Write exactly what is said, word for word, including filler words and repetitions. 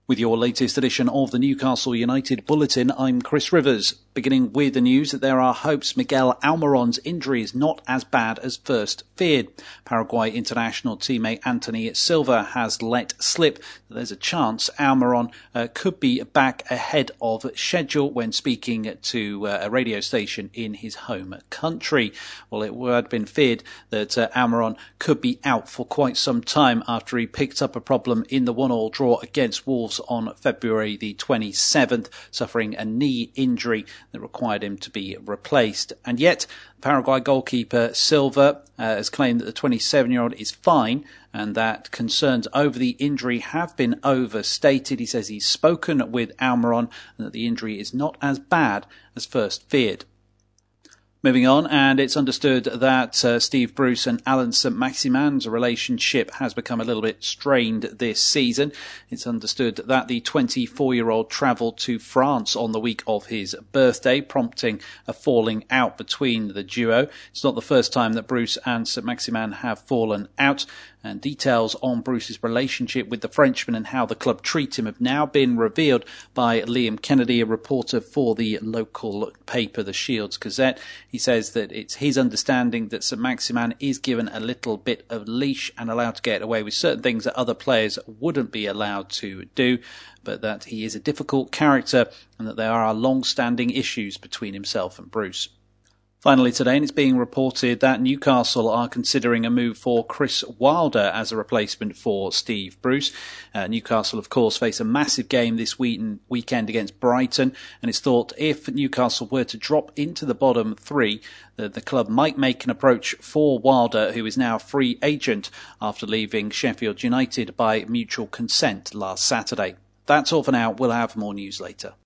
With your latest edition of the Newcastle United Bulletin, I'm Chris Rivers. Beginning with the news that there are hopes Miguel Almiron's injury is not as bad as first feared. Paraguay international teammate Anthony Silva has let slip that there's a chance Almiron uh, could be back ahead of schedule when speaking to uh, a radio station in his home country. Well, it had been feared that uh, Almiron could be out for quite some time after he picked up a problem in the one all draw against Wolves on February the twenty-seventh, suffering a knee injury that required him to be replaced. And yet, Paraguay goalkeeper Silva uh, has claimed that the twenty-seven-year-old is fine and that concerns over the injury have been overstated. He says he's spoken with Almiron and that the injury is not as bad as first feared. Moving on, and it's understood that uh, Steve Bruce and Allan Saint-Maximin's relationship has become a little bit strained this season. It's understood that the twenty-four-year-old travelled to France on the week of his birthday, prompting a falling out between the duo. It's not the first time that Bruce and Saint-Maximin have fallen out, and details on Bruce's relationship with the Frenchman and how the club treat him have now been revealed by Liam Kennedy, a reporter for the local paper, the Shields Gazette. He says that it's his understanding that Saint-Maximin is given a little bit of leash and allowed to get away with certain things that other players wouldn't be allowed to do, but that he is a difficult character and that there are long-standing issues between himself and Bruce. Finally today, and it's being reported that Newcastle are considering a move for Chris Wilder as a replacement for Steve Bruce. Uh, Newcastle, of course, face a massive game this week weekend against Brighton, and it's thought if Newcastle were to drop into the bottom three, that the club might make an approach for Wilder, who is now a free agent after leaving Sheffield United by mutual consent last Saturday. That's all for now. We'll have more news later.